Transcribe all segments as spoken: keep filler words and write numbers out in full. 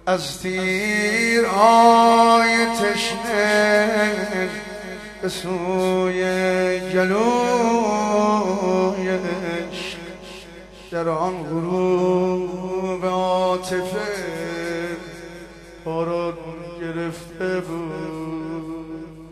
از تیر آی تشنه به سوی گلوی عشق در آن غروب عاطفه باران گرفته بود.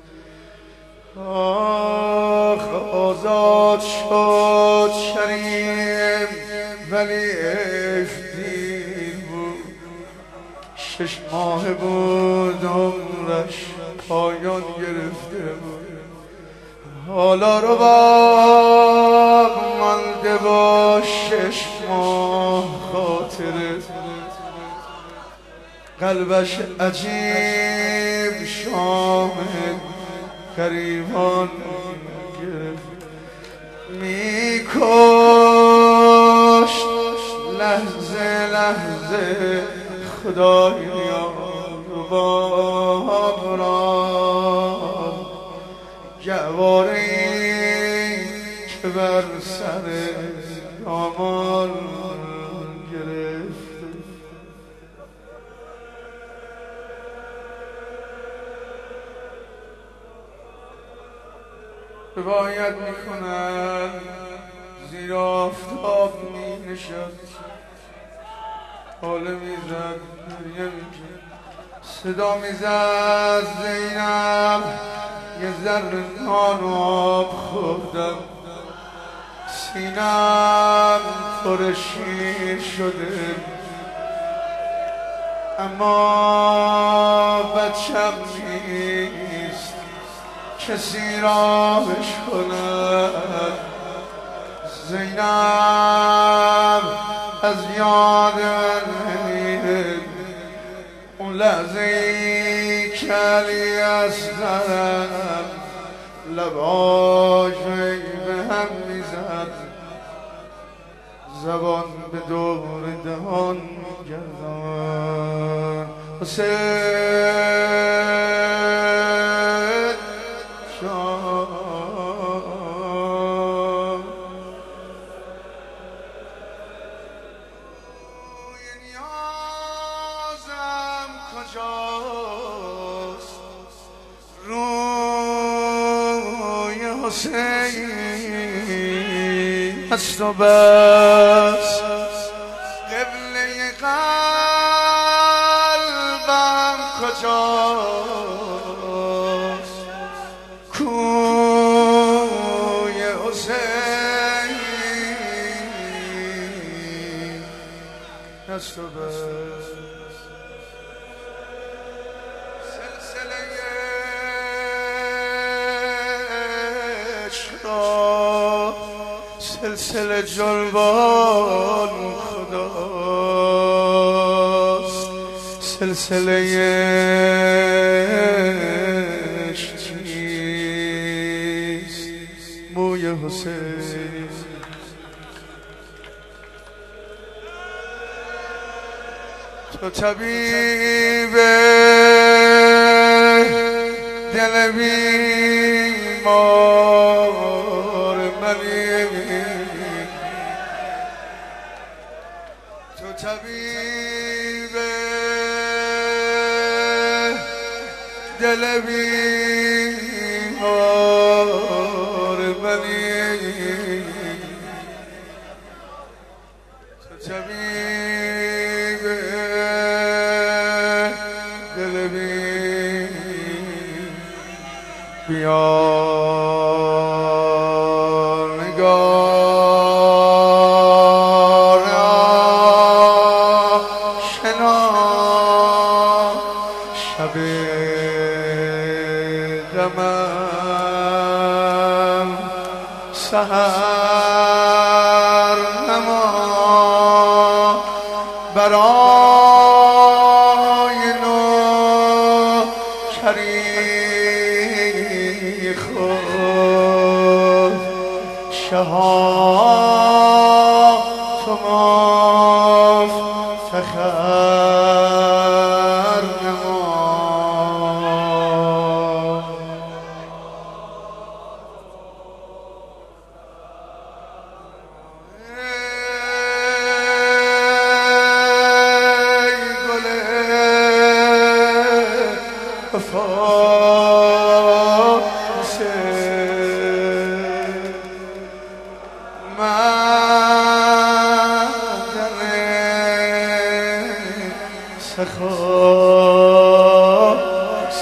آخ آزاد شد شریم ولی افدیر بود، شش ماه بود عمرش پایان گرفته بود. حالا رو باق مانده با شش ماه خاطره، قلبش عجیب شامل گریبان گرفت، میکشت لحظه لحظه خدایا رباب را، گواره‌ای که بر سر دامان گرفته. روایت میکنن زیر آفتاب می نشست، حاله میزد مریم صدا میزد زینب یه ذره نان و آب خوردم، سینم پر شیر شده اما بچم نیست کسی راهش کند. زینب از یاد من نمیره اون لحظه ای که علی اصغرم لباش به هم میزد، زبان به دور دهان گردان. حسین شام نیازم کجاست، روی حسین است و بس، قبله قلبم کجاست، کوی حسین است و بس. سلسله سلسله جلوان خداست، سلسله عشق چیست موی حسین. تو طبیب دل بیمار منی، تو طبیب دل بیمار منی، تو طبیب دل بیمار نگار آشنا شب غمم سحر نما برای نوکری خود شها تو مفتخر نما. ای گل قفاس معدن سخاس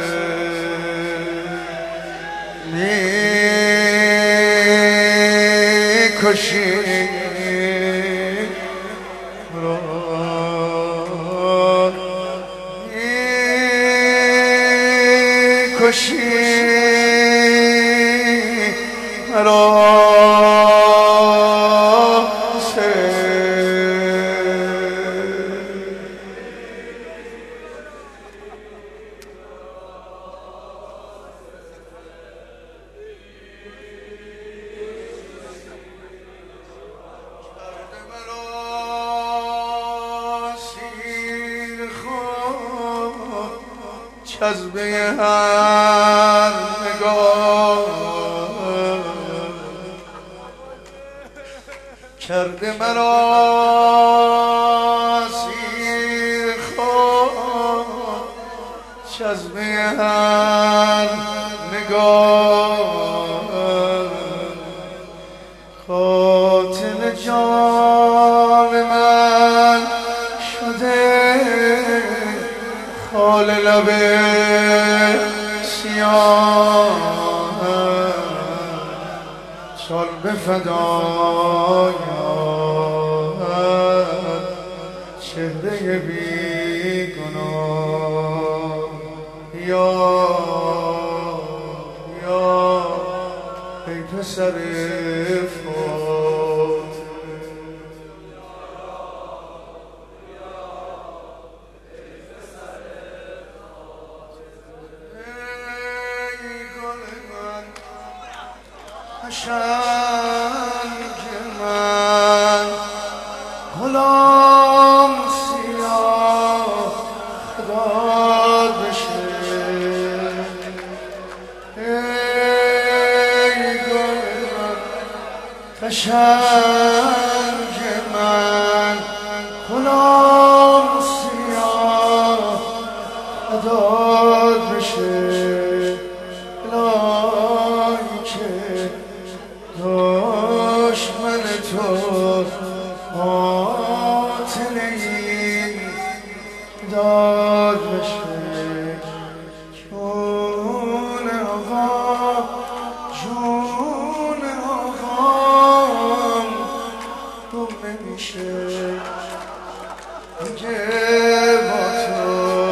میکشی را میکشی را جذبه هر نگاه کرده مرا سیر خود جذبه هر نگاه قاتل جان من شده خال لب سیاه چال به فدایت چهره بی گناه یا یا ای پسر فاطمه شنگ من غلام سیاه داد بشه ای گل من قشنگ من غلام سیاه داد بشه دشمن تو قاتل این داد بشه جون آقا جون آقا گم نمیشه که با تو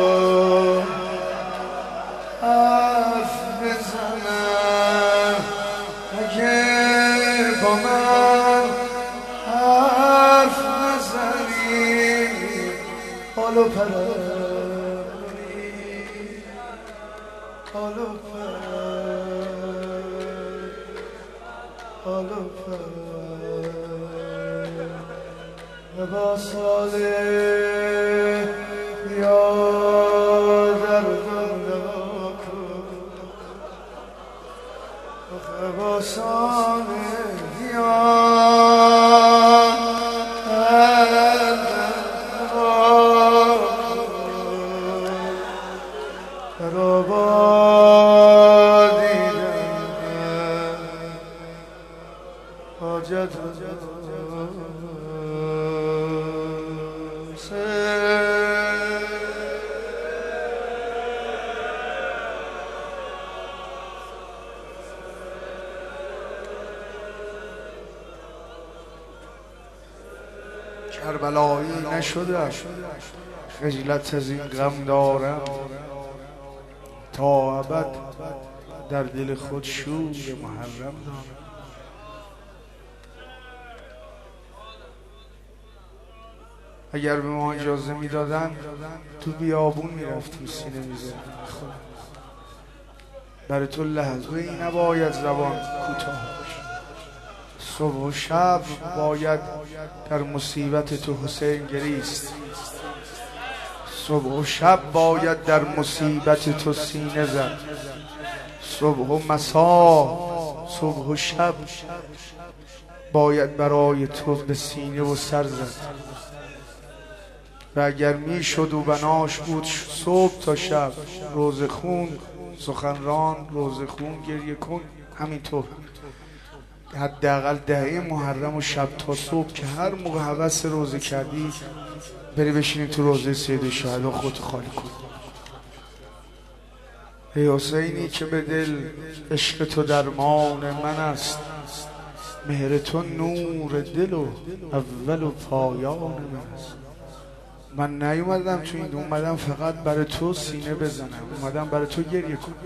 حرف بزنم اگه با من حرف نزنی حالو پرانی حالو پرانی حالو پرانی و با ساله یا در دنیا کن با ساله کربلایی نشدم خجلت از این غم دارم تا ابد در دل خود شور محرم دارم اگر به ما اجازه میدادن تو بیابون میرفتیم سینه میزدیم برای تو لحظه ای نباید زبان کوتاه صبح و شب باید در مصیبت تو حسین گریست صبح و شب باید در مصیبت تو سینه زد صبح و مسا صبح و شب باید برای تو به سینه و سر زد و اگر میشد و بناش بود صبح تا شب، روزه خون سخنران، روزه خون گریه کن، همینطور حداقل دهه محرم و شب تا صبح که هر موقع هوس روزه کردی بری بشینی تو روزه سید الشهدا خودت خالی کن. ای حسینی که به دل عشق تو درمان من است، مهر تو نور دل و اول و پایان من است. من نیومدم تو این، اومدم فقط برای تو سینه بزنم، اومدم برای تو گریه کنم.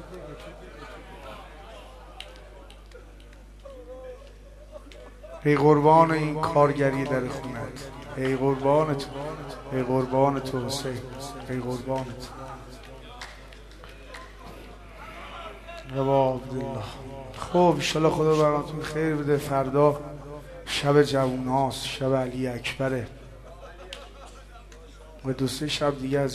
ای قربان این کارگری در خونت، ای قربان تو، ای قربان تو حسین، ای قربان تو. روا عبدالله. خب انشالله خدا براتون خیر بده. فردا شب جووناست، شب علی اکبره و دو سه شب دیگه از